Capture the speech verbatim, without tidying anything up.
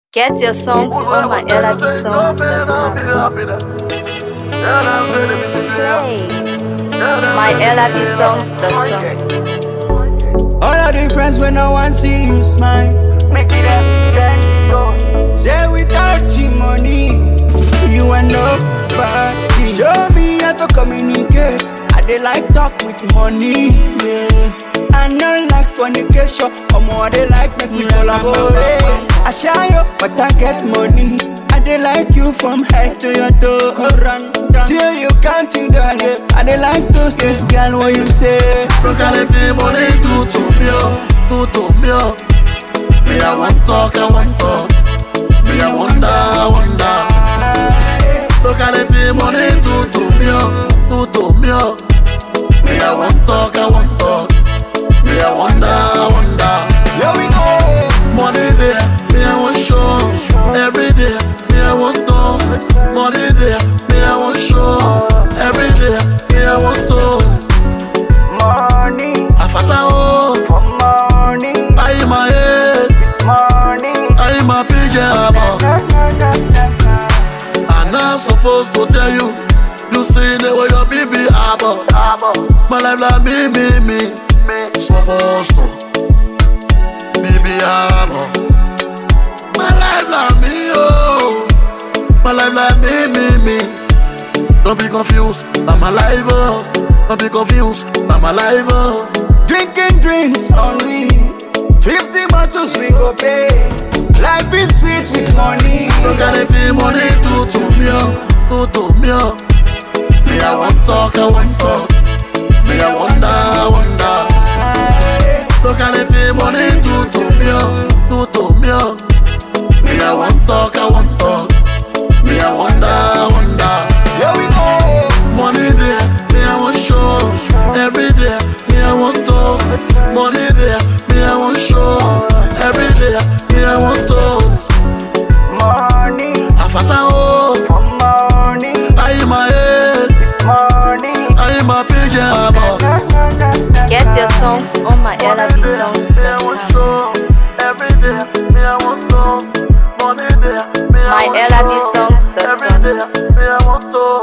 Get your songs on my L I B songs. Play my L I B songs. All of the friends when no one see you smile, Make it up, then go. say without the money, you are nobody. Show me how to communicate. I dey like talk with money, yeah. I no like fornication, come on, I dey like make we collaborate. I shy up, but I get money. I dey like you from head to your toe. Run down till you counting dollars. I dey like those this girl what you say. Locality money to to me up, to to me up. Me I want talk, I want talk. Me I wonder, wonder. Locality money to to me up, to to me up. Me I want talk, I want talk. Me I wonder, wonder. Here we go. Money there, me I want show. Every day, me I want toast. Money there, me I want show. Every day, me I want toast. Money, Afata oh, for money, I in my head, it's money. I in my pyjama. Na, na, na, na, na. I'm not supposed to tell you. You see the way your baby abo. Abo, My life like me, me, me. me, Supposed to, baby abo. My life like me, oh. My life like me, me, me. Don't be confused, I'm alive, oh. Don't be confused, I'm alive, oh. Drinking drinks only. Fifty bottles we go pay. Life is sweet with money. Locality money to to me, oh. To to me, oh. Me I want talk, I want talk. Me I wonder, wonder. Locality money to to me, oh. To to me, oh. Me I want talk, I want talk. Me I wonder, wonder. Here we go. Money there, me I want show. Every day, me I want toast. Money there, me I want show. Every day, me I want toast. money, Afata oh, for money, I in my head, it's money. I in my pyjama. Na, na, na, na, Get na. your songs on my L I B songs. Me I want show. Every day, me I want toast. Money there, me I My want L I B show. songs. Every day, me I want toast.